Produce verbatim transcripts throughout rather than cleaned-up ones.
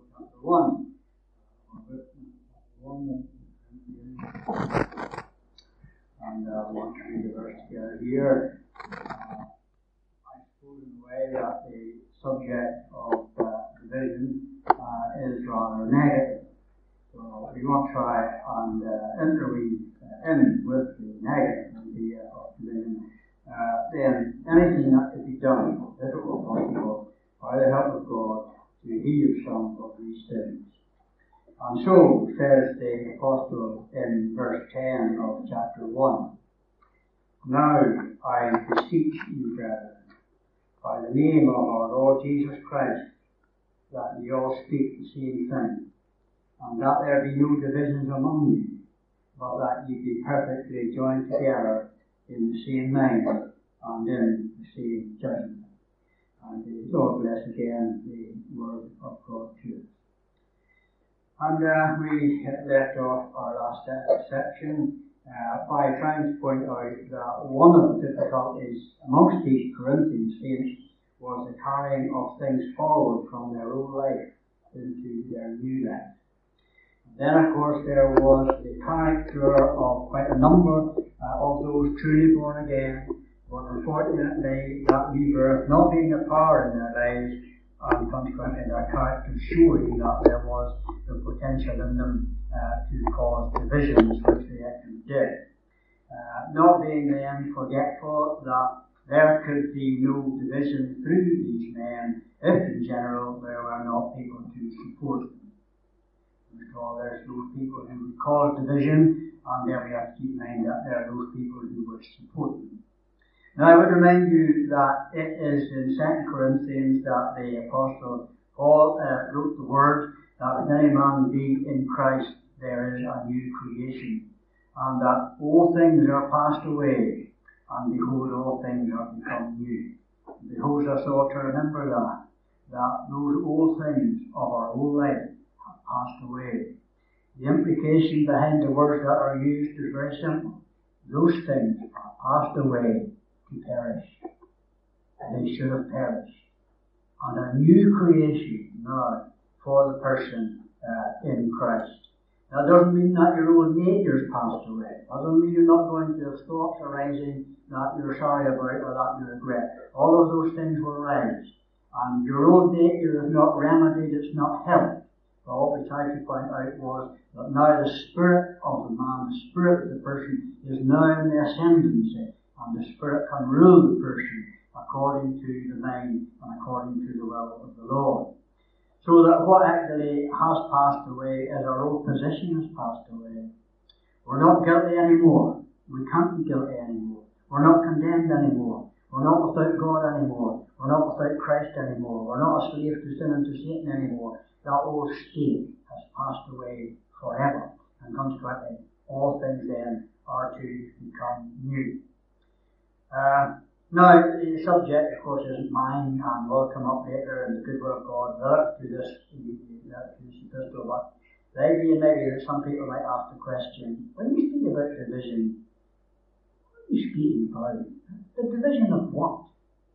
chapter one. one and uh, we want to read the verse together here. Uh, I suppose in a way that the subject of uh, division uh, is rather negative. So we want to try and uh, interweave uh, in with the negative idea of division. Uh, then anything that could be done, if it were possible, by the help of God, to heal some of these things. And so says the Apostle in verse ten of chapter one. Now I beseech you, brethren, by the name of our Lord Jesus Christ, that ye all speak the same thing, and that there be no divisions among you, but that ye be perfectly joined together in the same mind and in the same judgment. And the Lord bless again the word of God to us. And uh, we left off our last section uh, by trying to point out that one of the difficulties amongst these Corinthian saints was the carrying of things forward from their old life into their new life. Then, of course, there was the character of quite a number uh, of those truly born again, but unfortunately that new birth not being a power in their lives, and consequently their character showing that there was the potential in them uh, to cause divisions, which they actually did. Uh, not being then forgetful that there could be no division through these men if in general there were not people to support them. So there's those people who would cause division, and then we have to keep in mind that there are those people who would support them. Now I would remind you that it is in Second Corinthians that the Apostle Paul uh, wrote the word that if any man be in Christ, there is a new creation, and that all things are passed away, and behold, all things are become new. It behoves us all to remember that, that those old things of our old life have passed away. The implication behind the words that are used is very simple. Those things are passed away to perish. They should have perished. And a new creation now for the person uh, in Christ. That doesn't mean that your old nature's passed away. That doesn't mean you're not going to have thoughts arising that you're sorry about or that you regret. All of those things will rise. And your old nature is not remedied, it's not helped. But what we tried to point out was that now the spirit of the man, the spirit of the person, is now in the ascendancy, and the spirit can rule the person according to the mind and according to the will of the Lord. So that what actually has passed away is our old position has passed away. We're not guilty anymore. We can't be guilty anymore. We're not condemned anymore. We're not without God anymore. We're not without Christ anymore. We're not a slave to sin and to Satan anymore. That old state has passed away forever. And consequently, all things then are to become new. Uh, now, the subject, of course, isn't mine, and will come up later in the good will of God relative to this, to this epistle. But the idea maybe that some people might ask the question, when you speak about division, what are you speaking about? The division of what?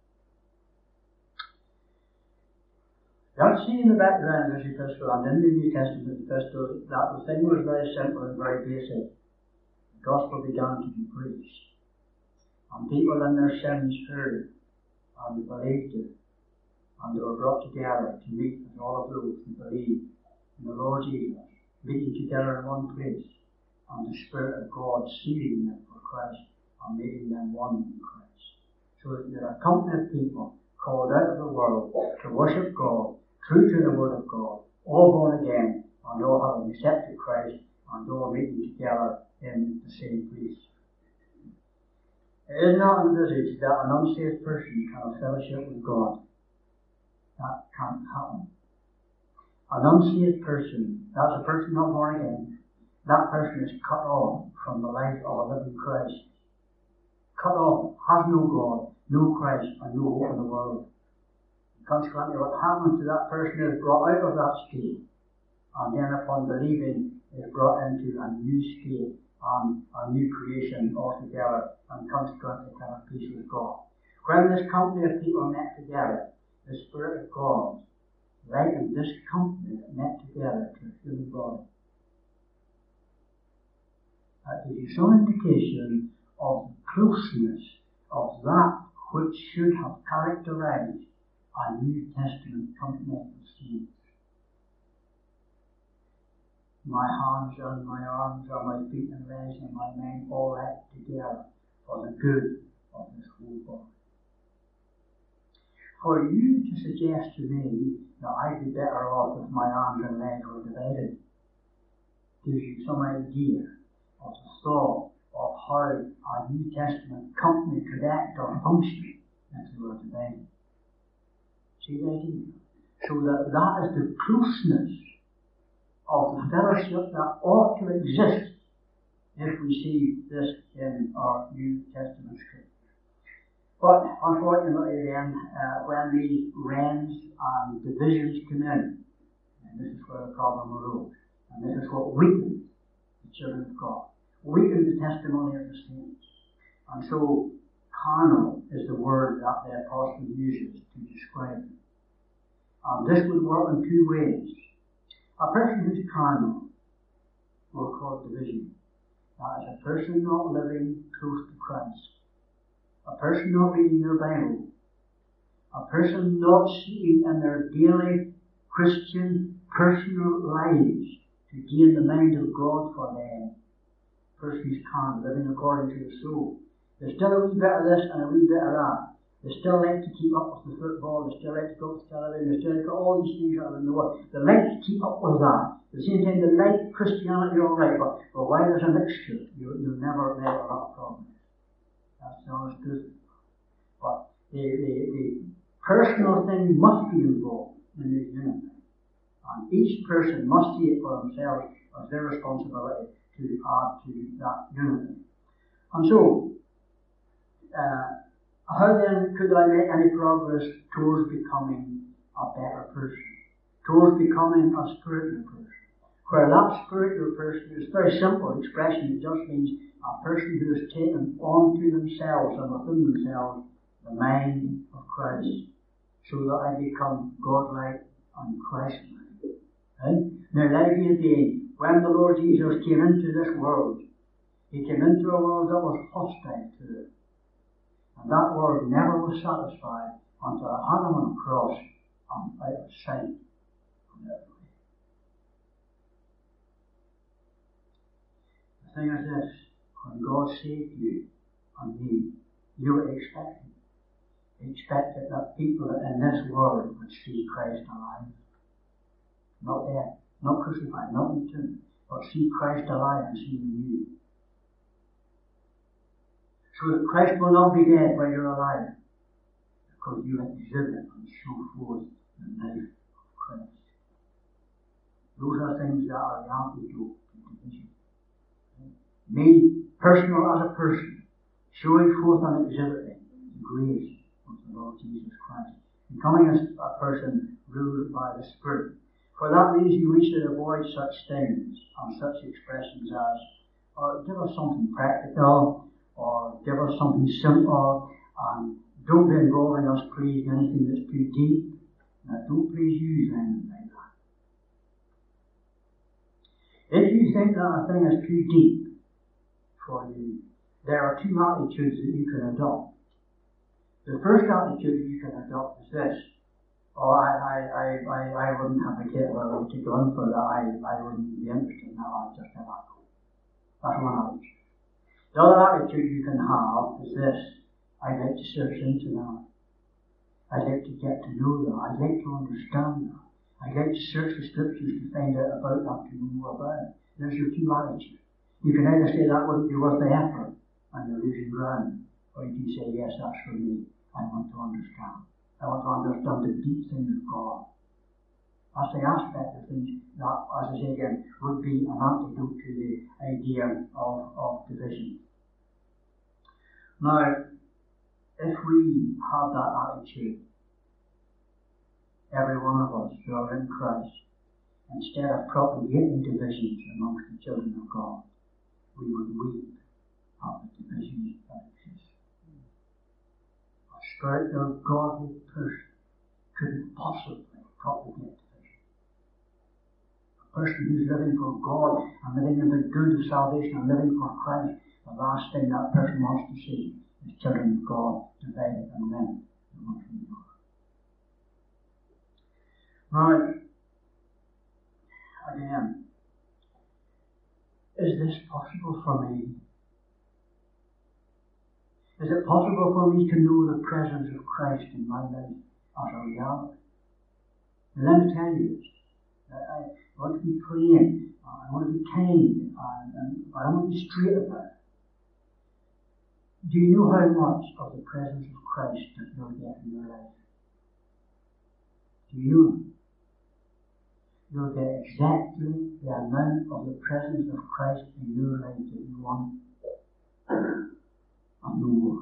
Don't see in the background of this epistle and in the New Testament epistle that the thing was very simple and very basic. The gospel began to be preached. And people in their sins heard and they believed it. And they were brought together to meet with all of those who believed in the Lord Jesus, meeting together in one place, and the Spirit of God sealing them for Christ and making them one in Christ. So that there are a company of people called out of the world to worship God, true to the Word of God, all born again, and all having accepted Christ, and all meeting together in the same place. It is not envisaged that an unsaved person can have fellowship with God. That can't happen. An unsaved person, that's a person not born again, that person is cut off from the life of a living Christ. Cut off, has no God, no Christ, and no hope in the world. Consequently, what happens to that person is brought out of that state, and then upon believing is brought into a new state and a new creation altogether, and consequently can have peace with God. When this company of people met together, the Spirit of God, likened this company that met together to a human body. That gives you some indication of the closeness of that which should have characterized a New Testament company of saints. My hands and my arms and my feet and legs and my mind all act together for the good of this whole body. For you to suggest to me that I'd be better off if my arms and legs were divided gives you some idea of the thought of how a New Testament company could act or function if they were divided. See the idea? So that that is the closeness of the fellowship that ought to exist if we see this in our New Testament scripture. But unfortunately then, uh, when these rents and divisions come in, and this is where the problem arose, and this is what weakened the children of God, weakened the testimony of the saints. And so, carnal is the word that the apostle uses to describe it. And this would work in two ways. A person who's carnal will cause division. That is a person not living close to Christ. A person not reading their Bible. A person not seeking in their daily Christian personal lives to gain the mind of God for them. A person who's carnal, living according to the soul. There's still a wee bit of this and a wee bit of that. They still like to keep up with the football, they still like to go to television, they still like to all these things out in the world. They like to keep up with that. At the same time, they like Christianity alright, but, but why there's a mixture, you, you'll never, never have a problem. That's the honest truth. But the, the, the personal thing must be involved in this unity. And each person must see it for themselves as their responsibility to add to that unity. And so, uh, how then could I make any progress towards becoming a better person? Towards becoming a spiritual person? Where that spiritual person is a very simple expression. It just means a person who has taken onto themselves and within themselves the mind of Christ, so that I become godlike and Christ-like. Right? Now, the idea being, when the Lord Jesus came into this world, he came into a world that was hostile to it. And that world never was satisfied until it hung him on a cross and out of sight from that way. The thing is this, when God saved you and me, you were expecting. Expected that people in this world would see Christ alive. Not dead, not crucified, not in the tomb, but see Christ alive and see you. So that Christ will not be dead while you're alive, because you exhibit and show forth the life of Christ. Those are things that are the antidote to division. Me, personal as a person, showing forth and exhibiting the grace of the Lord Jesus Christ, becoming a person ruled by the Spirit. For that reason we should avoid such things and such expressions as, oh, give us something practical, or give us something simple, and don't be involving us, please, in anything that's too deep. Now, don't please use anything like that. If you think that a thing is too deep for you, there are two attitudes that you can adopt. The first attitude you can adopt is this: oh, I, I, I, I, I wouldn't have a kid, well, I would take on for that, I, I wouldn't be interested in that, I'd just have that go. That's one attitude. The other attitude you can have is this: I'd like to search into that. I'd like to get to know that. I'd like to understand that. I'd like to search the scriptures to find out about that, to know more about it. There's your two attitudes. You can either say that wouldn't be worth the effort and you're losing ground, or you can say, yes, that's for me. I want to understand. I want to understand the deep things of God. That's the aspect of things that, as I say again, would be an antidote to the idea of, of division. Now, if we have that attitude, every one of us who are in Christ, instead of propagating divisions amongst the children of God, we would weep at the divisions that exist. A spiritual, godly person couldn't possibly propagate person who's living for God and living in the good of salvation and living for Christ, the last thing that person wants to see is children of God divided and linked to one another. Now, again, is this possible for me? Is it possible for me to know the presence of Christ in my life as a reality? And let me tell you this. I want to be plain, I want to be kind, and, and I want to be straight about it. Do you know how much of the presence of Christ that you'll get in your life? Do you know? You'll get exactly the amount of the presence of Christ in your life that you want, and no more.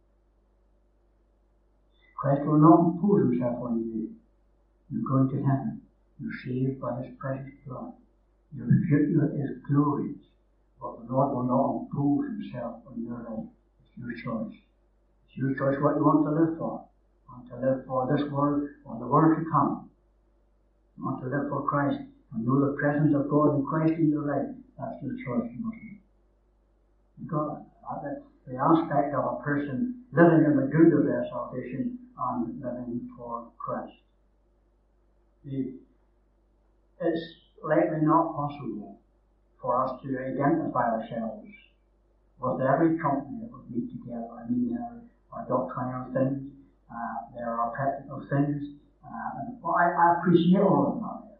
Christ will not impose himself on you. You're going to heaven. You're saved by his precious blood. Your future is glorious. But the Lord will not impose himself on your life. It's your choice. It's your choice what you want to live for. You want to live for this world or the world to come. You want to live for Christ and know the presence of God and Christ in your life. That's your choice you must make. You've got that. The aspect of a person living in the good of their salvation and living for Christ. It's likely not possible for us to identify ourselves with every company that would meet together. I mean, there are doctrinal things, uh, there are practical things, uh, and well, I, I appreciate all of that.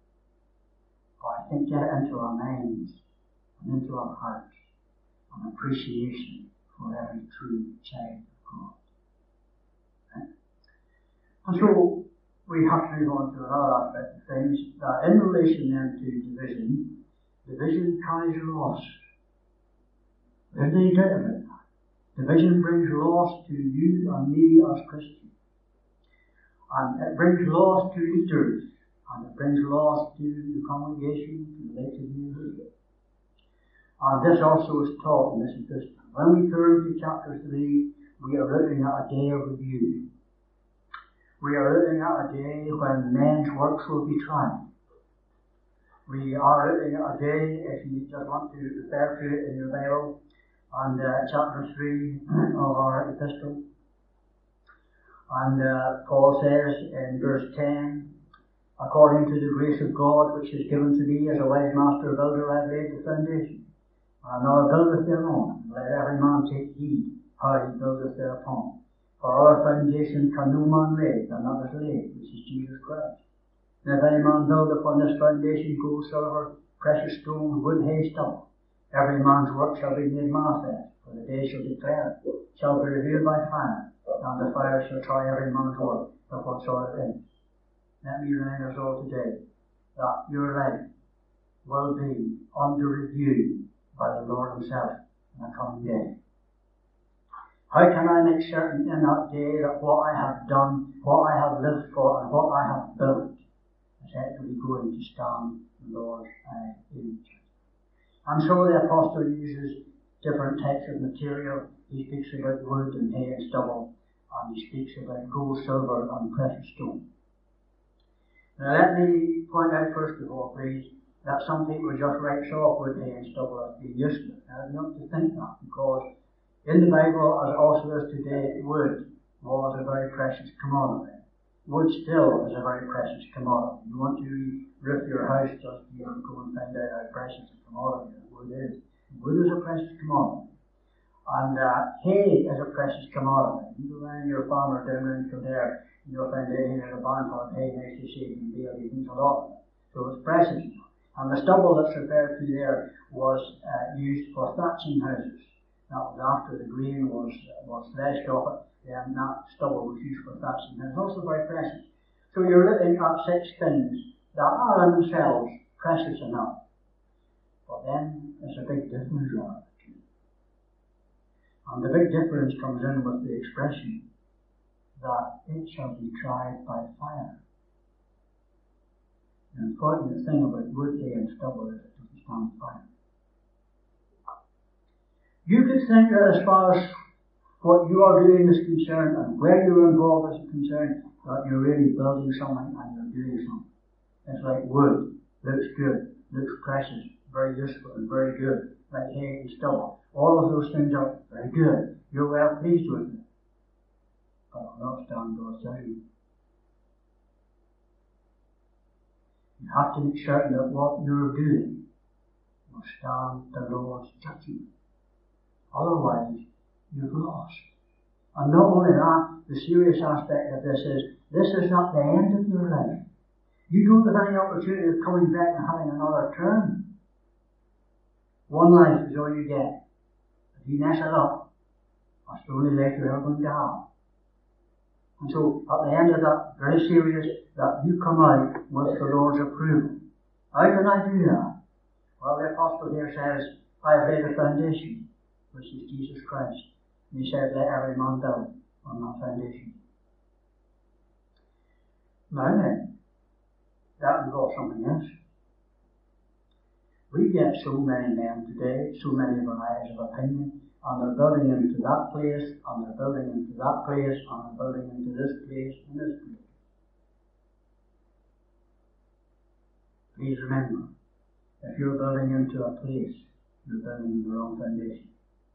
But I think get it into our minds and into our hearts an appreciation for every true child of God. Right? And so, we have to move on to another aspect of things, that in relation then to division, division carries loss. There's no doubt about that. Division brings loss to you and me as Christians. And it brings loss to leaders, and it brings loss to the congregation, to the likes of you. And this also is taught in this epistle. When we turn to chapter three, we are looking at a day of review. We are looking at a day when men's works will be tried. We are looking at a day, if you just want to refer to it in your Bible, on uh, chapter three of our epistle. And uh, Paul says in verse ten, according to the grace of God which is given to me as a wise master builder, I have laid the foundation. And another buildeth thereon. Let every man take heed how he buildeth thereupon. For our foundation can no man lay than that is laid, which is Jesus Christ. And if any man build upon this foundation gold, silver, precious stone, wood, hay, stubble, every man's work shall be made manifest, for the day shall declare it, shall be revealed by fire, and the fire shall try every man's work of what sort it is. Let me remind us all today that your life will be under review by the Lord himself in the coming day. How can I make certain in that day that what I have done, what I have lived for, and what I have built is actually going to stand the Lord's eye in judgment? And so the apostle uses different types of material. He speaks about wood and hay and stubble, and he speaks about gold, silver, and precious stone. Now let me point out first of all, please, that some people just write off wood, hay, and stubble as being useless. Now you have to think that, because in the Bible, as also is today, wood was a very precious commodity. Wood still is a very precious commodity. You want to roof your house, just you know, go and find out how precious a commodity wood is. Wood is a precious commodity. And uh, hay is a precious commodity. You go around your farmer down around Kildare, and you'll find out there's a barn full of hay next to shade and bale. He thinks a lot of it. So it's precious. And the stubble that's referred to there was uh, used for thatching houses. That was after the grain was was threshed off it, then that stubble was used for thatching. And it's also very precious. So you're looking at six things that are in themselves precious enough. But then there's a big difference on it. And the big difference comes in with the expression that it shall be tried by fire. The unfortunate thing about wood, hay, and stubble is it doesn't stand fire. You could think that as far as what you are doing is concerned and where you're involved is concerned, that you're really building something and you're doing something. It's like wood. looks good, looks precious, very useful and very good, like hay and stubble. All of those things are very good. You're well pleased with it. But will not stand God's judgment. You have to make certain that what you're doing will stand the Lord's judgment. Otherwise, you've lost. And not only that, the serious aspect of this is, this is not the end of your life. You don't have any opportunity of coming back and having another term. One life is all you get. If you mess it up, that's the only life you're ever going to have. And so, at the end of that, very serious, that you come out with the Lord's approval. How can I do that? Well, the apostle here says, I have laid a foundation, which is Jesus Christ. And he said, let every man build on that foundation. Now then, that involves something else. We get so many men today, so many varieties of opinion, and they're building into that place, and they're building into that place, and they're building into this place and this place. Please remember, if you're building into a place, you're building the wrong foundation.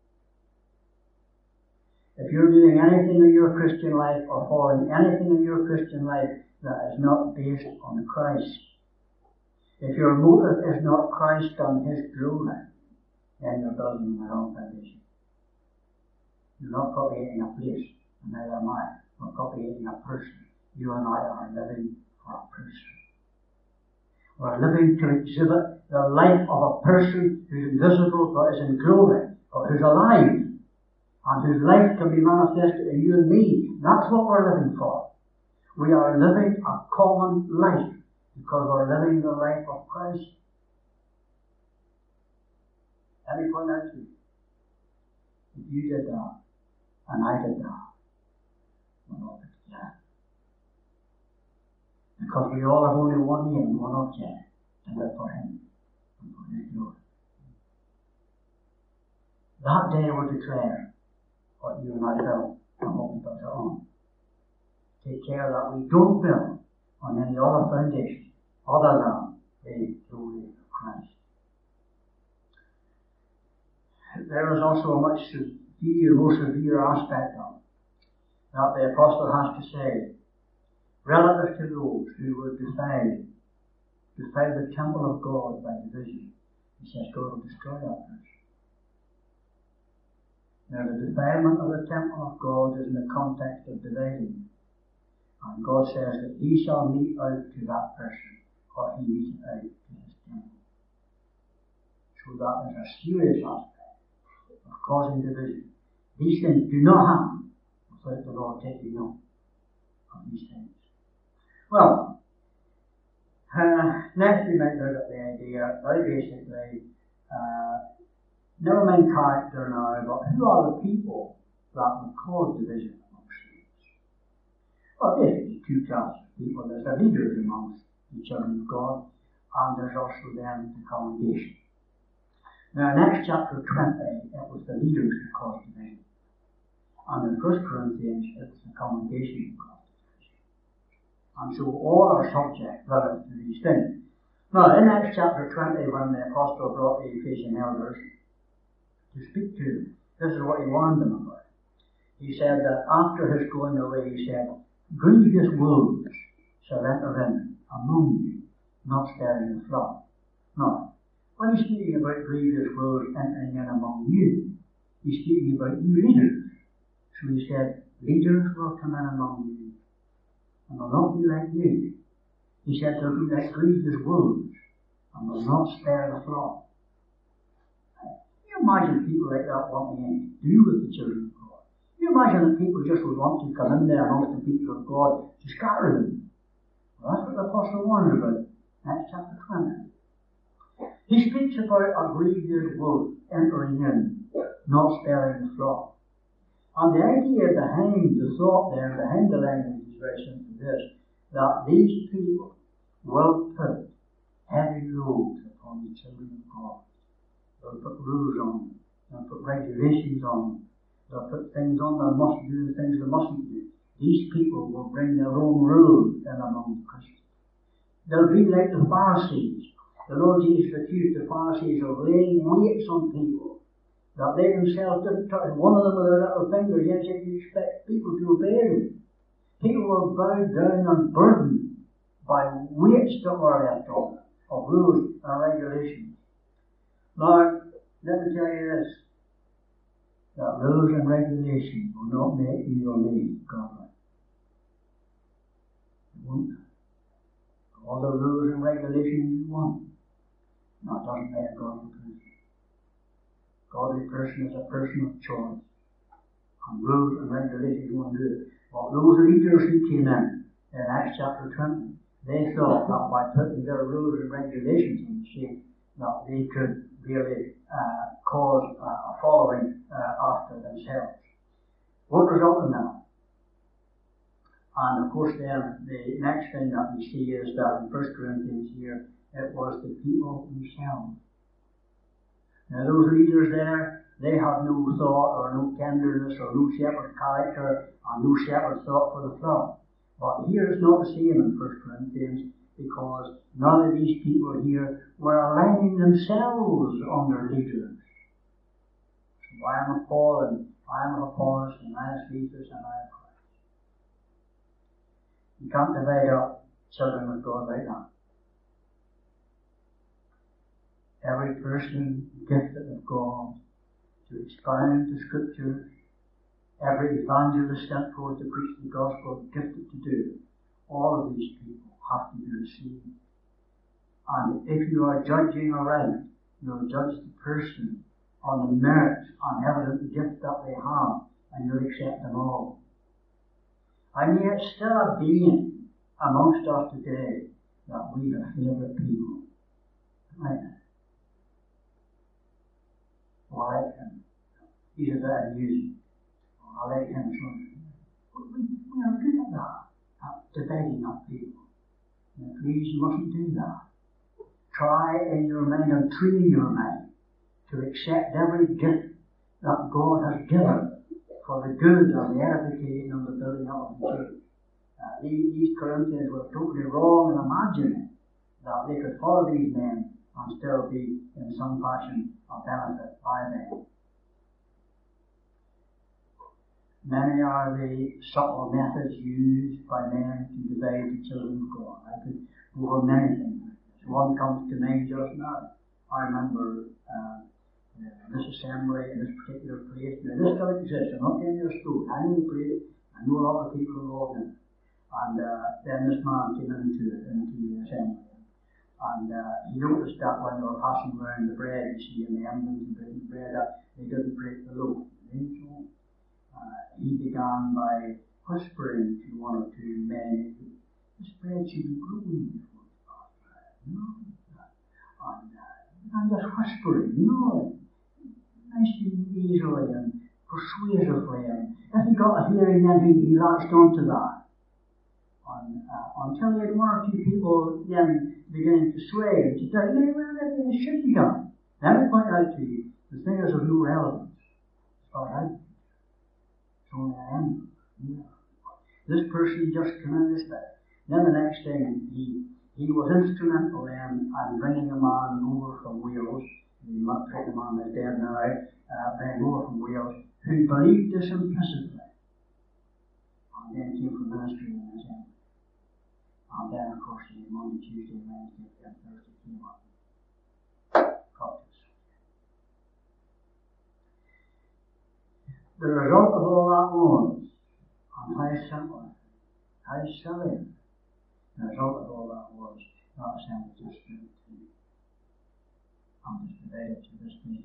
If you're doing anything in your Christian life or following anything in your Christian life that is not based on Christ, if your motive is not Christ and His glory, then you're building the wrong foundation. You're not propagating a place, and neither am I. We're propagating a person. You and I are living for a person. We're living to exhibit the life of a person who's invisible but is in glory, but who's alive, and whose life can be manifested in you and me. That's what we're living for. We are living a common life because we're living the life of Christ. Let me point out to you, if you did that, and I did that, we're all together. Because we all have only one aim, one object, to live for Him and for His glory. That day will declare what you and I build and what we build it on. Take care that we don't build on any other foundation other than the glory of Christ. There is also a much severe, more severe aspect of it that the apostle has to say relative to those who would defile, defile the temple of God by division. He says God will destroy that person. Now, the defilement of the temple of God is in the context of dividing. And God says that He shall mete out to that person what He meted out to His temple. So that is a serious aspect of causing division. These things do not happen without the Lord taking note of these things. Well, uh, next we might look at the idea, very basically, uh, never mind character now, but who are the people that would cause division amongst saints? Well, basically two classes of people. There's the leaders amongst the children of God, and there's also then the congregation. Now, in Acts chapter twenty, it was the leaders who caused division. And in First Corinthians, it was the congregation who caused division. And so all are subject relative to these things. Now, in Acts chapter twenty, when the apostle brought the Ephesian elders to speak to them, this is what he warned them about. He said that after his going away, he said, grievous wolves shall enter in among you, not sparing the flock. Now, when he's speaking about grievous wolves entering in among you, he's speaking about you leaders. So he said, leaders will come in among you, and will not be like you. He said they'll be like grievous wolves, and will not spare the flock. Can you imagine people like that wanting anything to do with the children of God? Can you imagine that people just would want to come in there amongst the people of God to scatter them? Well, that's what the apostle warns about. Acts chapter twenty. He speaks about a grievous wolf entering in, not sparing the flock. And the idea behind the thought there, behind the language is very simply this, that these people will put heavy loads upon the children of God. They'll put rules on them. They'll put regulations on them. They'll put things on them must do and things they mustn't do. These people will bring their own rules in among the Christians. They'll be like the Pharisees The Lord Jesus accused the Pharisees of laying weights on people that they themselves didn't touch. One of them with their little finger, yet you expect people to obey them. People were bowed down and burdened by weights that were left on them, of rules and regulations. Now, let me tell you this, that rules and regulations will not make you or me godly. It won't. All the rules and regulations you want, that doesn't make a godly person. A godly person is a person of choice. And rules and regulations won't do it. But those leaders who came in, in Acts chapter twenty, they thought that by putting their rules and regulations in shape, that they could really uh, cause uh, a following uh, after themselves. What resulted in that? And of course then, the next thing that we see is that in First Corinthians here, it was the people themselves. Now those leaders there, they had no thought or no tenderness or no shepherd character and no shepherd thought for the flock. But here it's not the same in First Corinthians, because none of these people here were aligning themselves under leaders. So I am of Paul, and I am of Apollos, and I am Cephas, and I am Christ. You can't divide up children of God like that. Every person gifted of God to expound the Scriptures, every evangelist sent forth to preach the gospel, gifted to do it. All of these people have to be received. And if you are judging aright, you'll judge the person on the merits and evident gift that they have, and you'll accept them all. And yet still a being amongst us today that we have favourite people. Right? Oh, I like him. He's a bit amusing. Oh, I like him so. We, we are good at that, at dividing up people. Now, please, you mustn't do that. Try in your mind and train your mind to accept every gift that God has given for the good and the edification and the building up of the church. Uh, these, these Corinthians were totally wrong in imagining that they could follow these men and still be in some fashion a benefit by them. Many are the subtle methods used by men to divide the children of God. I could go over many things. One comes to mind just now. I remember uh, this assembly in this particular place. Now this still exists. I'm not telling you a story. I know the place. I know a lot of people involved in it. And uh, then this man came into it, into the assembly. And uh, he noticed that when they were passing around the bread, you see, in the emblems and breaking the bread, that they didn't break the loaf. So uh, he began by whispering to one or two men, this bread should be broken before it's passed around. You know? And, uh, and just whispering, you know, nice and easily and persuasively. And if he got a hearing, then he, he latched onto that. And, uh, until he had one or two people then beginning to sway and to tell you, well, it should be done. Let me point out to you, the thing is of no relevance. As far as I think. It's only an emblem. Yeah. This person just came in this way. Then the next thing, he he was instrumental in, in bringing a man over from Wales. The man is dead now, uh, bringing over from Wales, who believed this implicitly. And then came from ministry in his end. And then, of course, the Monday, Tuesday, Wednesday, and Thursday came up. The result of all that was, and how simple, how silly, the result of all that was, that assembly just stood to me. And it's divided to this day.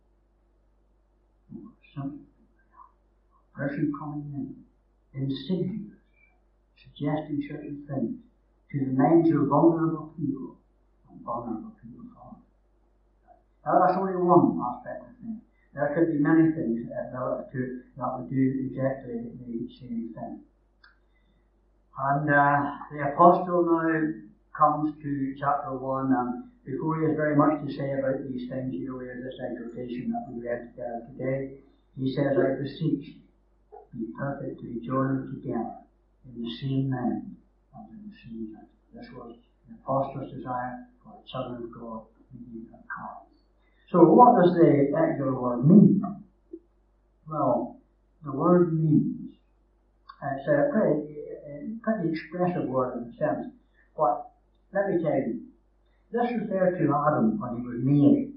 Simple. Person coming in, insidious, suggesting certain things to the minds of vulnerable people, and vulnerable people follow. Now that's only one aspect of things. There could be many things uh, relative to it that would do exactly the same thing. And uh, the apostle now comes to chapter one, and before he has very much to say about these things, you know, there's this exhortation that we read uh, today. He says, I beseech you, be perfectly joined together in the same mind and in the same judgment. This was the apostles' desire for the children of God to be called. So what does the actual word mean? Well, the word means, it's a pretty, a pretty expressive word in a sense, but let me tell you, this referred to Adam when he was made,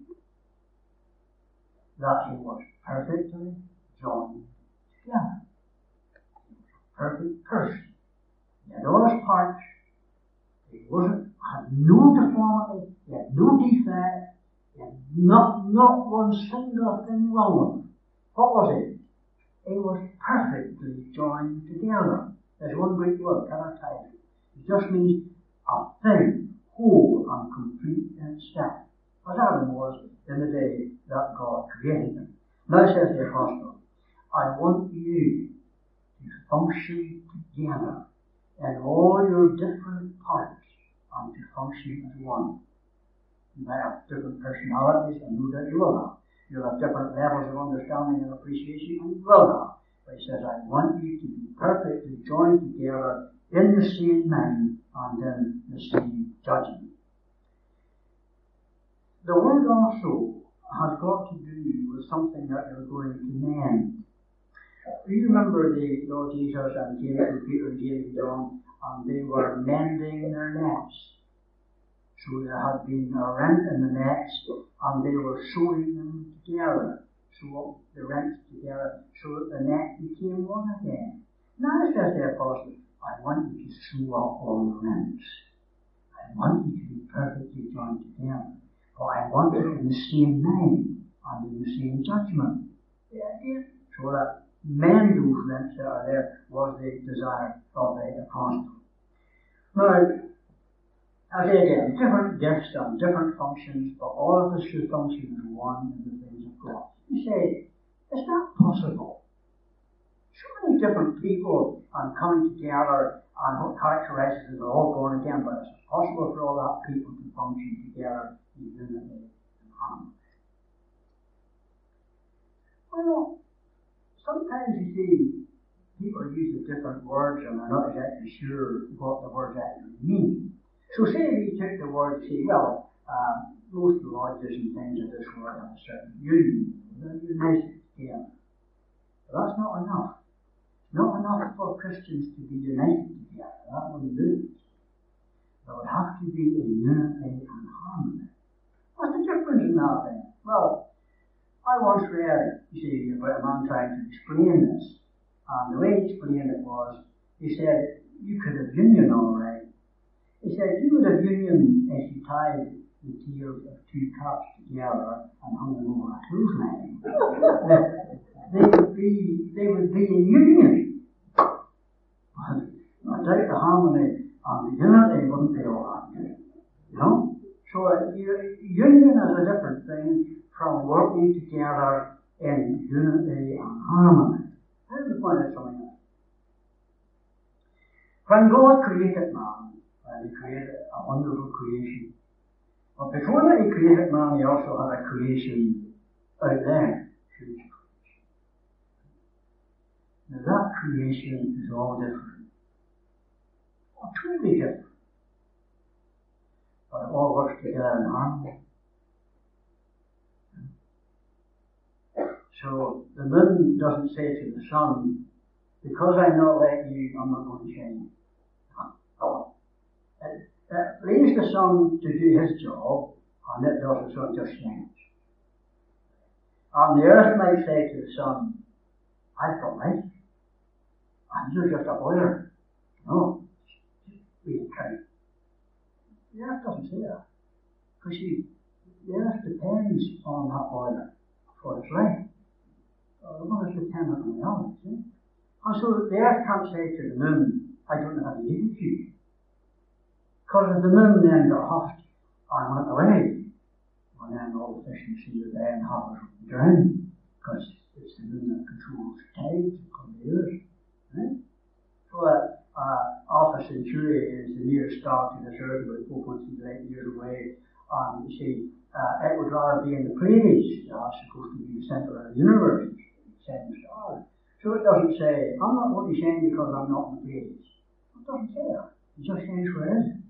that he was perfectly joined together. Perfect person. He had all his parts. He wasn't, had no deformity, he had no defect, he had not, not one single thing wrong with him. What was it? He was perfectly joined together. There's one Greek word, katartizo. It just means a thing, whole and complete in itself. As Adam was in the day that God created him. Now says the apostle, I want you to function together in all your different parts and to function as one. You might have different personalities, and no doubt you will have. You'll have different levels of understanding and appreciation, and you will have. But he says, I want you to be perfectly joined together in the same mind and in the same judgment. The word also has got to do with something that you're going to mend. Do you remember the Lord Jesus and James and Peter and James and John, and they were mending their nets? So there had been a rent in the nets, and they were sewing them together, sew the rents together, so that the net became one again. Now says the apostle, I want you to sew up all the rents. I want you to be perfectly joined together. But I want it in the same mind and in the same judgment. The idea, so that mend those rents that are there was the desire of the apostle. Now, I say again, different gifts and different functions, but all of us should function as one in the things of God. You say, is that possible? So many different people and coming together, and what characterizes them are all born again, but it's possible for all that people to function together in unity and harmony. Well, sometimes you see people use different words and they're not exactly sure what the words actually mean. So say we took the word, say, well, um, most lodges and things of this world have a certain union. They're united together. But that's not enough. Not enough for Christians to be united together. That wouldn't do it. There would have to be a unity and harmony. What's the difference in that then? Well, I once read, you see, about a man trying to explain this. And the way he explained it was, he said, you could have union all right. He said, you would have union if you tied the tails of two cats together and hung them over a clothesline. they would be, they would be in union. But I doubt the harmony and the unity wouldn't be all that good. You know? So uh, union is a different thing from working together in unity and harmony. Let me point out something else. When God created man, and he created a wonderful creation, but before that he created man, he also had a creation out there. Now that creation is all different. All totally different. But it all works together in harmony. So the moon doesn't say to the sun, because I'm not letting you, I'm not going to shine. Oh. It, it leaves the sun to do his job, and it does, the sun just shines. And the earth might say to the sun, I've got light, and you're just a boiler. No, we can't. The earth doesn't say that. Because see, the earth depends on that boiler for its life. Uh, the one is dependent on the other, see? And so the earth can't say to the moon, I don't know how to use you. Because if the moon then got huffed and went away, well then all the fish in the sea are there and half of them drown. Because it's the moon that controls tides and the earth. Right? So that uh, Alpha Centauri is the nearest star to this earth, about four point six light years away. And you see, uh, it would rather be in the Pleiades. That's supposed to be the centre of the universe. Seven stars. So it doesn't say, I'm not going to shine because I'm not in the Pleiades. It doesn't say that. It just shines where it is. It's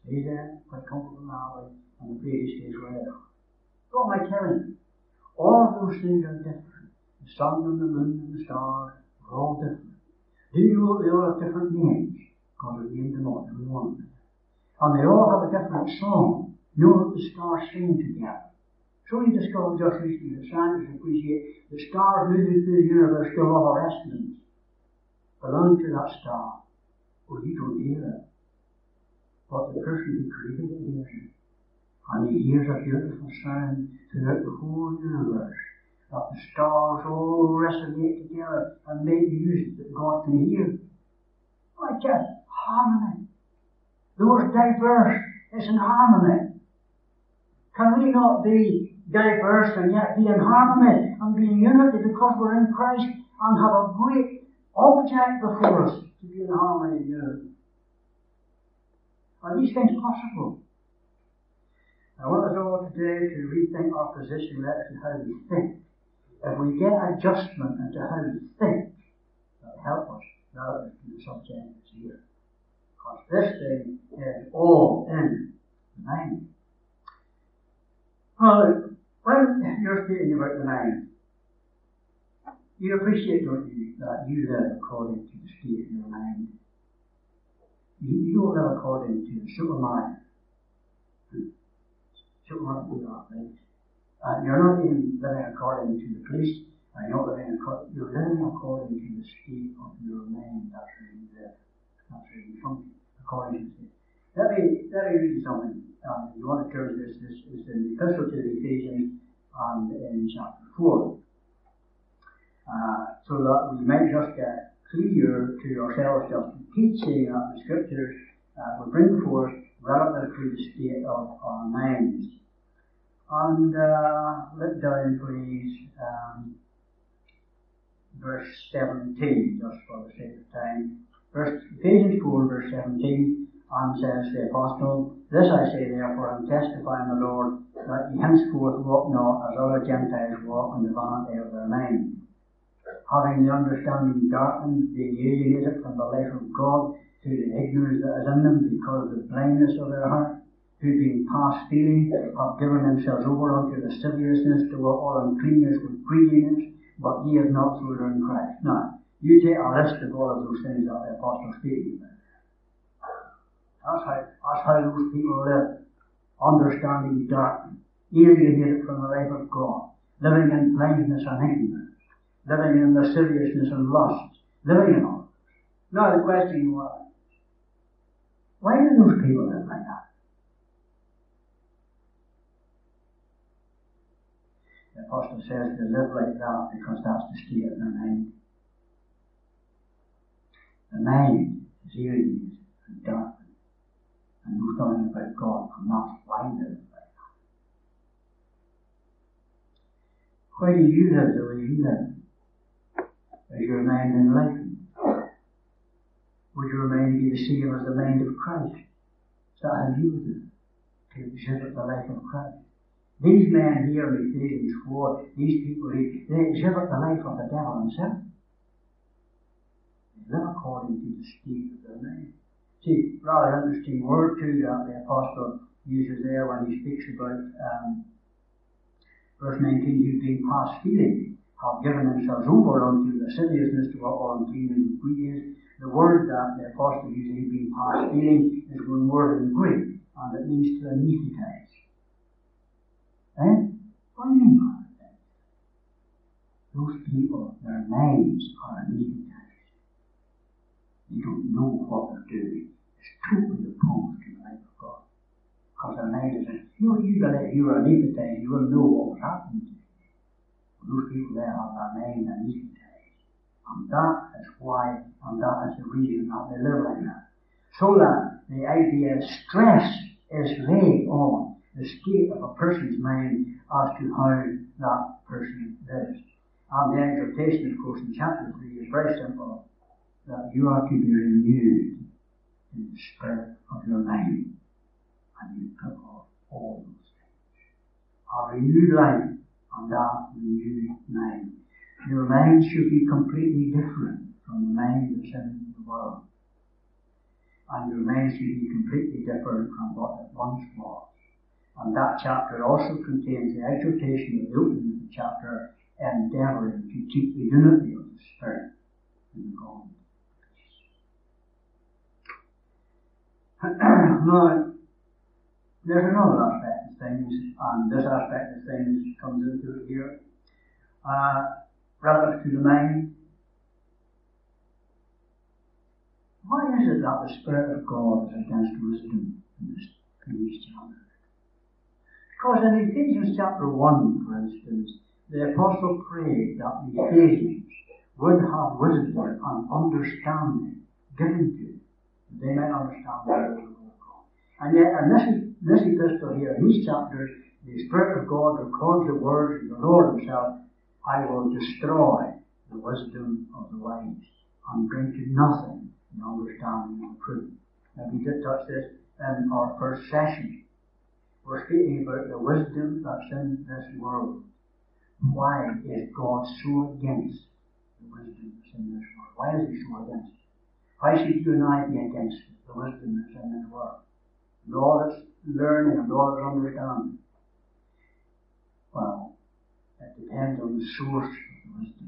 Stays in, quite comfortable now, and the baby stays where they are. So what am I telling you? All of those things are different. The sun and the moon and the stars are all different. Do you know that they all have different names? God has named them all, every one of them. And they all have a different song. You know that the stars sing together. So you discovered just recently that scientists appreciate the stars moving through the universe still have a resonance belonging to that star. Well, you don't hear it. But the person who created it hears it. And he hears a beautiful sound throughout the whole universe. That the stars all resonate together and make music that God can hear. Like just harmony. The most diverse is in harmony. Can we not be diverse and yet be in harmony and be in unity because we're in Christ and have a great object before us to be in harmony and unity? Are these things possible? I want us all today to rethink our position relative to how we think. If we get adjustment into how we think, that'll help us relative to the subject that's here. Because this thing is all in the mind. Well, when you're thinking about the mind, you appreciate, don't you, that you live according to the state of your mind. You, you don't live according to the Superman. Superman do that, right? And you're not even living according to the police, and you're not living according, you're living according to the state of your mind. That's where you live. That's where you function, according to the state. Let me, let me read you something. Um, you want to turn this, this is in the Epistle to the Ephesians and in chapter four. Uh, so that we might just get clear to ourselves just the teaching that the Scriptures uh, will bring forth relative to the state of our minds. And uh, look down, please, um, verse seventeen, just for the sake of time. Verse, Ephesians four, verse seventeen, and says the Apostle, "This I say therefore, and testify in the Lord, that ye henceforth walk not as other Gentiles walk in the vanity of their mind, having the understanding darkened, being alienated from the life of God through the ignorance that is in them, because of the blindness of their heart, who being past feeling have given themselves over unto lasciviousness, to work all uncleanness with greediness, but ye have not so learned Christ." Now, you take a list of all of those things that the Apostle stated about. That's how, that's how those people live. Understanding darkened, alienated from the life of God, living in blindness and ignorance, living in lasciviousness and lust, living in all. Now the question was, why do those people live like that? The Apostle says they live like that because that's the state of their mind. The mind is alienated and darkened and knows nothing about God, and that's why they live like that. Why do you live the way you live? Is your mind enlightened? Would your mind be the same as the mind of Christ? Is that how you live? To exhibit the life of Christ. These men here in Ephesians four, these people, they exhibit the life of the devil himself. They live according to the state of their mind. See, rather interesting word too that the Apostle uses there when he speaks about um, verse nineteen, who being past feeling have given themselves over unto lasciviousness, to what all uncleanness and greed is. The word that the Apostle uses, being past feeling, is one word in Greek, and it means to anesthetize. Eh? What do you mean by that? Those people, their minds are anesthetized. They don't know what they're doing. It's totally opposed to the life of God. Because their mind is in, you know, usually if you were anesthetized, you wouldn't know what was happening to you. But those people there have their mind anesthetized. And that is why, and that is the reason that they live like that. So that the idea of stress is laid on the state of a person's mind as to how that person lives. And the exhortation, of course, in chapter three is very simple, that you are to be renewed in the spirit of your mind, and you put off all those things. A renewed life and that renewed mind. Your mind should be completely different from the mind that's in the world. and your minds should be completely different from what it once was. And that chapter also contains the exhortation of the opening of the chapter, endeavouring to keep the unity of the Spirit in the bond. Now, there's another aspect of things, and this aspect of things comes into it here, uh, relative to the mind. Why is it that the Spirit of God is against wisdom in, this, in these chapters? Because in Ephesians chapter one, for instance, the Apostle prayed that the Ephesians would have wisdom and understanding given to them, that they might understand the will of God. And yet, in this, this epistle here, in these chapters, the Spirit of God records the words of the Lord Himself, I will destroy the wisdom of the wise and bring to nothing the understanding of the prudent. Now, we did touch this in our first session. We're speaking about the wisdom that's in this world. Why is God so against the wisdom that's in this world? Why is He so against it? Why should you and I be against it, the wisdom that's in this world? And all its learning and all its understanding. Well, it depends on the source of the wisdom.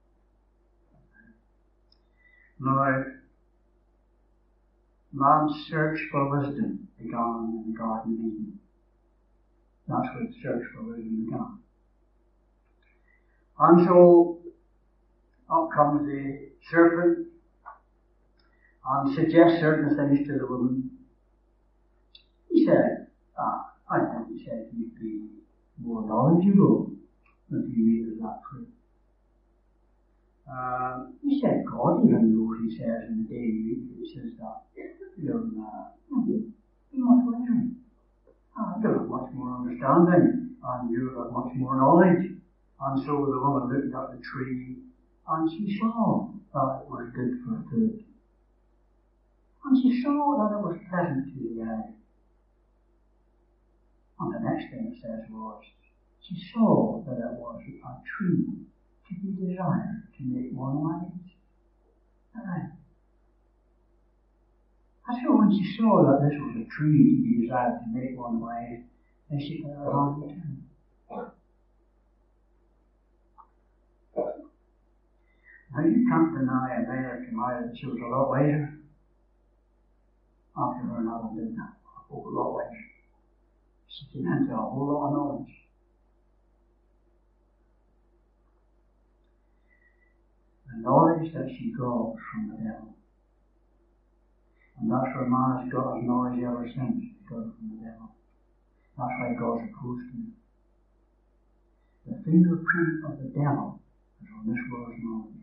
Now, man's search for wisdom began in the Garden of Eden. That's where the search for wisdom began. And so, up comes the serpent and suggests certain things to the woman. He said, ah, I think he said you'd be more knowledgeable if you eat of that fruit. Um, he said God even knows, he says in the day you eat, he says that you'll, uh, you'll be much wiser. Uh, you'll have much more understanding and you'll have much more knowledge. And so the woman looked at the tree and she saw that it was good for food. And she saw that it was pleasant to the eye. And the next thing it says was, she saw that it was a tree to be desired to make one wise. Right. And so when she saw that this was a tree to be desired to make one wise, then she put her hand to it. Now you can't deny a mother to Mary that she was a lot wiser after her and Adam did that. A whole lot wiser. She came into a whole lot of knowledge. The knowledge that she got from the devil. And that's where man has got his knowledge ever since. He got it from the devil. That's why God's opposed to him. The fingerprint of the devil is on this world's knowledge.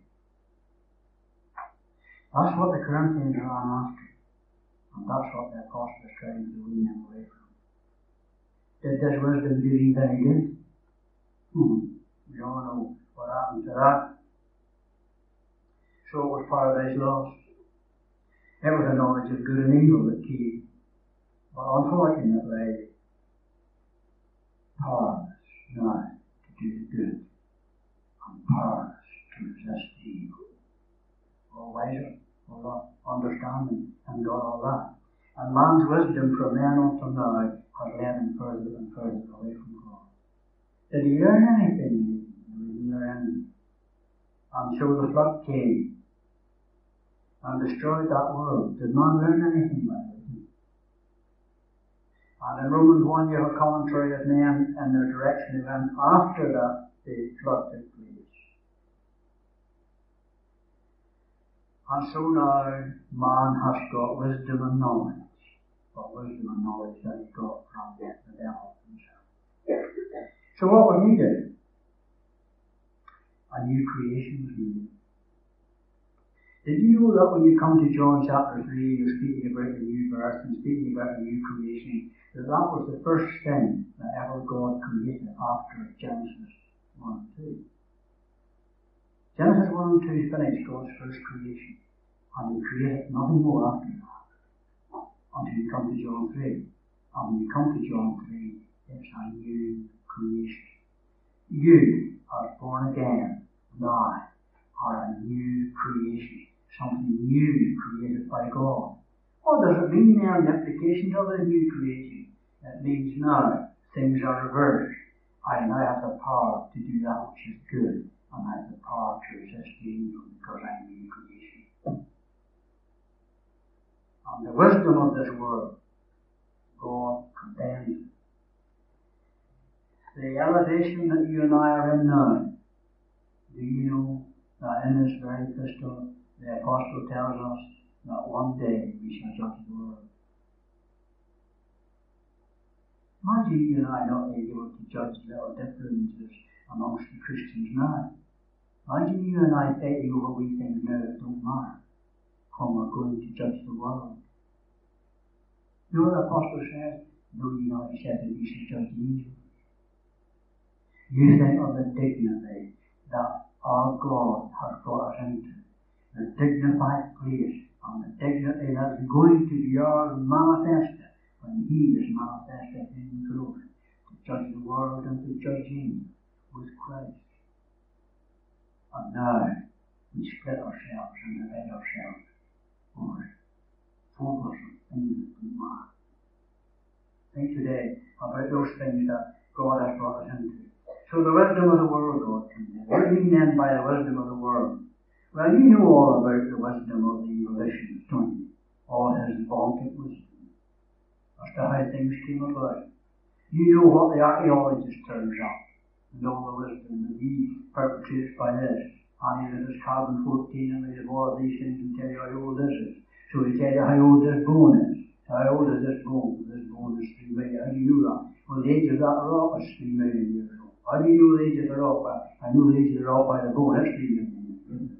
That's what the Corinthians are on after. And that's what the apostle is trying to wean them away from. Did this wisdom do Eve any good? Hmm. We all know what happened to that. So it was paradise lost. It was a knowledge of good and evil that came. But unfortunately, powerless now to do the good and powerless to resist the evil. All wiser, all understanding, and got all that. And man's wisdom from then on to now has led him further and further away from God. Did he learn anything? He didn't learn anything. And so the flood came and destroyed that world. Did man learn anything by it? And in Romans one you have a commentary of men and their direction event after that the flood took place. And so now man has got wisdom and knowledge. But wisdom and knowledge that he got from the devil himself. So what was needed? A new creation was needed. Did you know that when you come to John chapter three, you're speaking about the new birth and speaking about the new creation, that that was the first thing that ever God created after Genesis one and two. Genesis one and two finished God's first creation, and He created nothing more after that until you come to John three. And when you come to John three, it's a new creation. You are born again now, are a new creation. Something new created by God. What does it mean now in the application of the new creation? It means now things are reversed. I now have the power to do that which is good, and I have the power to resist the evil because I'm a new creation. And the wisdom of this world, God condemns. The elevation that you and I are in now, do you know that in this very epistle, the Apostle tells us that one day we shall judge the world. Imagine you and I not being able to judge little differences amongst the Christians now. Imagine you and I fighting over wee things now that don't matter when we're going to judge the world. You know what the Apostle says? Know ye not except that ye should judge the evil. You think of the dignity that our God has brought us into, the dignified place, and the dignity that is going to be ours manifested when He is manifested in glory, to judge the world and to judge Him with Christ. And now we split ourselves and divide ourselves over focus on things that don't matter. Think today about those things that God has brought us into. So the wisdom of the world, God condemns. What do you mean then by the wisdom of the world? Well, you know all about the wisdom of the evolutionists, don't you? All his vaunted wisdom as to how things came about. You know what the archaeologist turns up, and all the wisdom that he perpetrates by this. And he does carbon fourteen and made of all of these things and tell you how old this is. So he tell you how old this bone is. How old is this bone? This bone is three million. How do you know that? Well, the age of that rock is three million years old. How do you know the age of the rock? Well, I know the age of the rock by the bone. That's three million years old.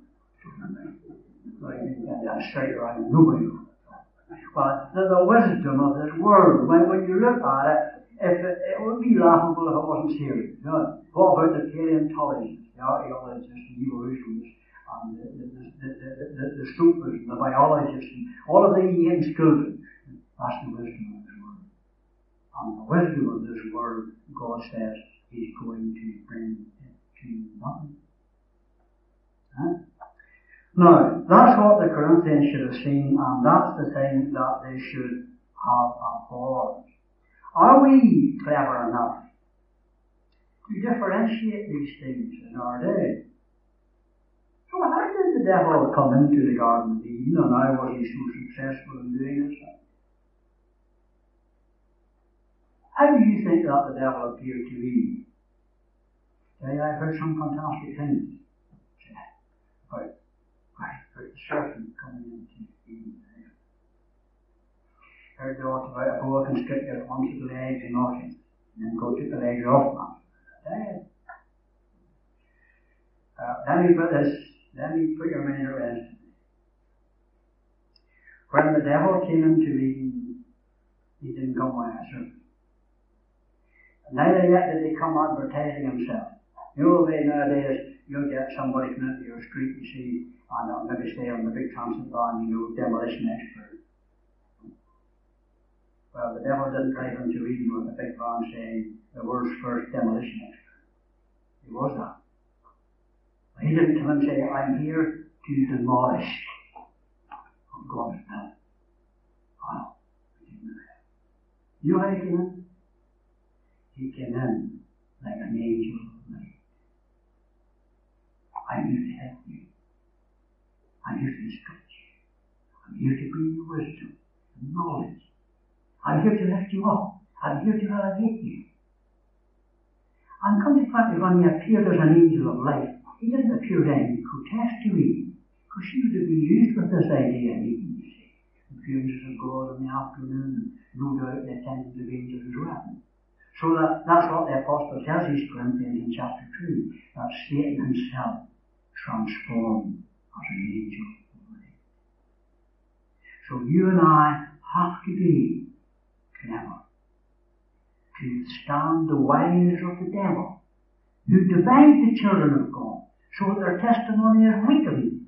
That's straight around. Nobody knows. Well, there's the wisdom of this world. When, when you look at it, if it, it would be laughable if it wasn't serious. You know? What about the paleontologists, the archaeologists, the evolutionists, and the, the, the, the, the, the stoopers, and the biologists, and all of the ancient children? That's the wisdom of this world. And the wisdom of this world, God says, He's going to bring it to nothing. Huh? Now, that's what the Corinthians should have seen, and that's the thing that they should have abhorred. Are we clever enough to differentiate these things in our day? So how did the devil come into the Garden of Eden, and how was he so successful in doing this? How do you think that the devil appeared to Eve? Say, I've heard some fantastic things about, about the serpent coming into Eve. Heard the talk about a boa constrictor that wants the legs and nothing, and then go took the legs off man. Uh, let me put this, let me put your mind at rest. When the devil came into Eden, he didn't come with a serpent. Neither yet did he come advertising himself. You know the way nowadays you'll get somebody coming into your street, you see, and uh, maybe say on the big transit van, you know, demolition expert. Well, the devil didn't drive him to Eden with a big van saying the world's first demolition expert. He was that. But he didn't come and say, I'm here to demolish what God has done. Wow. He didn't know that. You know how he came in? He came in like an angel of light. I'm here to help you. I'm here to instruct you. I'm here to bring you wisdom and knowledge. I'm here to lift you up. I'm here to elevate you. And consequently, when he appeared as an angel of light, he didn't appear with any protest to Eve, because she would have been used with this idea in Eden, you see. The appearances of God in the afternoon, and no doubt the attendance of angels as well. So that, that's what the Apostle tells these Corinthians in chapter two, that Satan himself transformed as an angel of light. So you and I have to be clever to withstand the wiles of the devil, who divide the children of God, so that their testimony is weakened.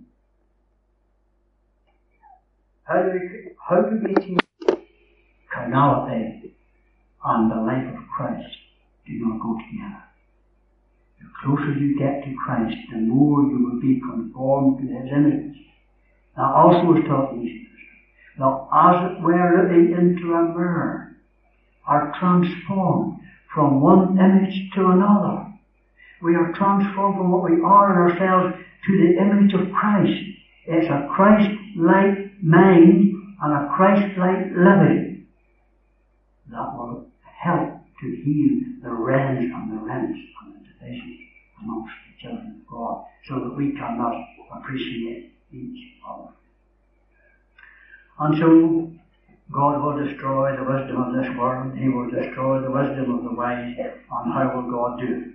How do we, how do we change carnality and the life of Christ do not go together? The closer you get to Christ, the more you will be conformed to His image. That also is taught in Ephesians. that as it were looking into a mirror, are transformed from one image to another. We are transformed from what we are in ourselves to the image of Christ. It's a Christ-like mind and a Christ-like living that will help to heal the rents and the rents and the divisions amongst the children of God, so that we cannot appreciate each other. And so, God will destroy the wisdom of this world. He will destroy the wisdom of the wise. And how will God do it?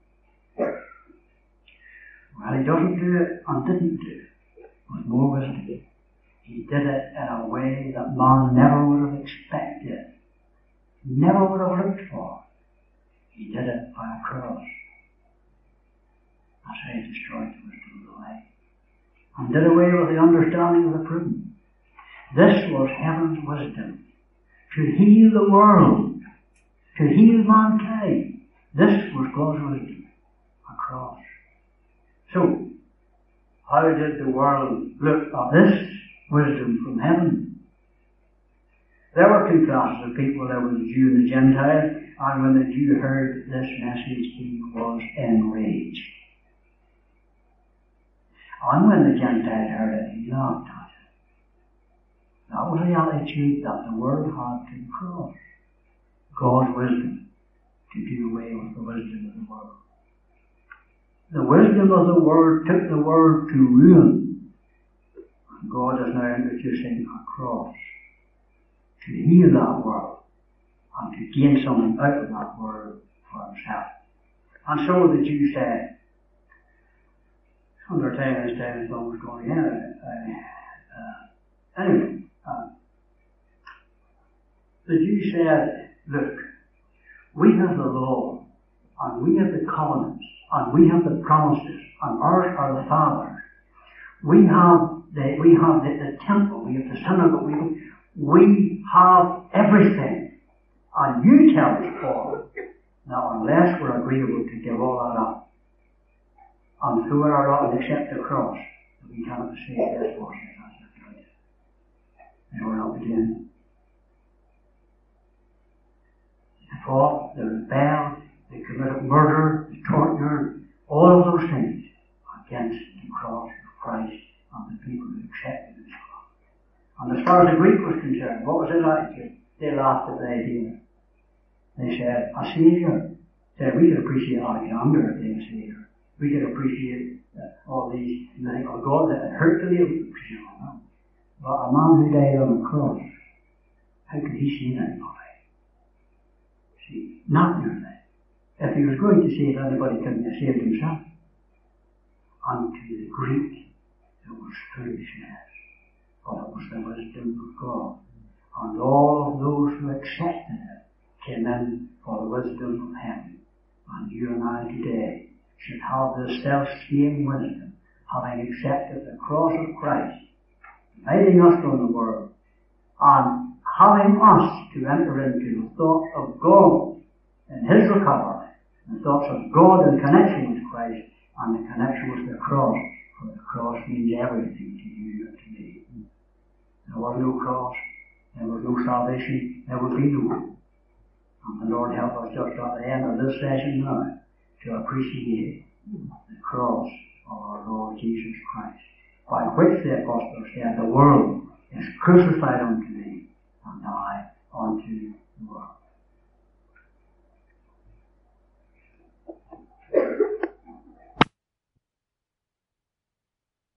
Well, He doesn't do it and didn't do it with more wisdom. He did it in a way that man never would have expected, never would have looked for. He did it by a cross. That's how He destroyed the wisdom of the wise, and did away with the understanding of the prudent. This was heaven's wisdom, to heal the world, to heal mankind. This was God's wisdom, a cross. So, how did the world look at this wisdom from heaven? There were two classes of people. There was the Jew and the Gentile, and when the Jew heard this message, he was enraged. And when the Gentile heard it, he laughed at it. That was the attitude that the world had to the cross. God's wisdom to do away with the wisdom of the world. The wisdom of the world took the world to ruin. And God is now introducing a cross to heal that world and to gain something out of that world for Himself. And so the Jew said, under time this time is almost going in. Uh, uh, anyway, uh, the Jew said, look, we have the law, and we have the covenants, and we have the promises, and ours are the Father's. We have the we have the, the temple, we have the synagogue, we, we have everything. And you tell us, Paul, now unless we're agreeable to give all that up and throw it our lot and accept the cross, we cannot say this for us. And we're not beginning. They fought, they rebelled, they committed murder, they tortured, all of those things against the cross of Christ and the people who accepted His cross. And as far as the Greek was concerned, what was his attitude? They laughed at the idea. They said, a Saviour. Said, we could appreciate Alexander as being a Saviour. We could appreciate uh, all these, you think, oh God, that Hercules, we could appreciate all that. But a man who died on the cross, how could he save anybody? See, not nearly. If he was going to save anybody, couldn't have saved himself. And to the Greek, it was foolishness, but it was the wisdom of God. And all of those who accepted it came in for the wisdom of heaven. And you and I today should have this self-same wisdom, having accepted the cross of Christ, dividing us from the world, and having us to enter into the thoughts of God in His recovery, the thoughts of God in connection with Christ, and the connection with the cross, for the cross means everything to you and to me. There was no cross, there was no salvation, there would be no. And the Lord help us just at the end of this session now to appreciate the cross of our Lord Jesus Christ, by which the apostle said, the world is crucified unto me, and I unto the world.